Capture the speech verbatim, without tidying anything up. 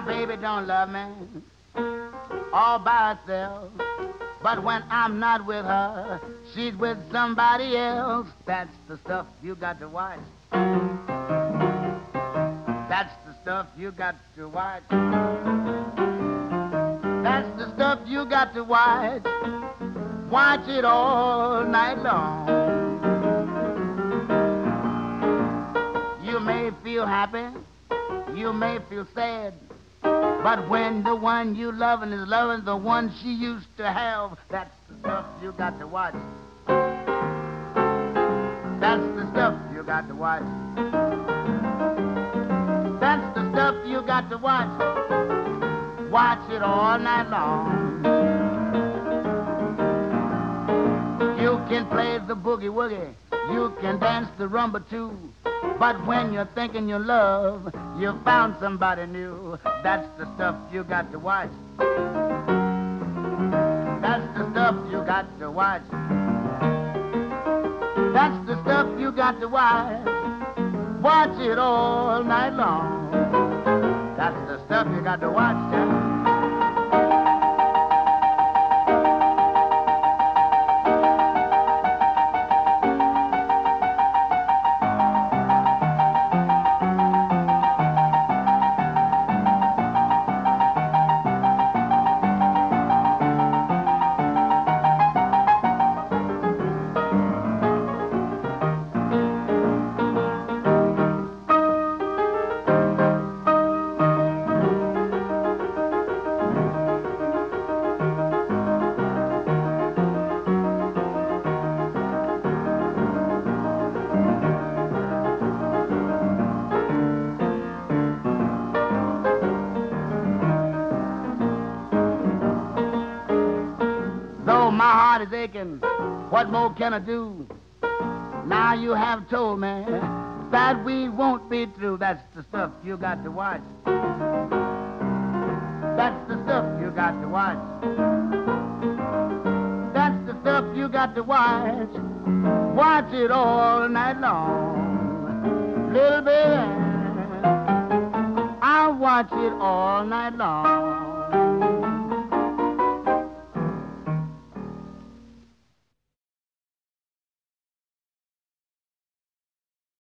baby don't love me all by herself. But when I'm not with her, she's with somebody else. That's the stuff you got to watch. That's the stuff you got to watch. That's the stuff you got to watch. Watch it all night long. You may feel happy, you may feel sad, but when the one you loving is loving the one she used to have, that's the stuff you got to watch. That's the stuff you got to watch. That's the stuff you got to watch. Watch it all night long. You can play the boogie-woogie, you can dance the rumba too, but when you're thinking you love, you found somebody new. That's the stuff you got to watch. That's the stuff you got to watch. That's the stuff you got to watch. Watch it all night long. That's the stuff you got to watch, Jack. My heart is aching, what more can I do? Now you have told me that we won't be through. That's the stuff you got to watch. That's the stuff you got to watch. That's the stuff you got to watch. Watch it all night long. Little baby, I'll watch it all night long.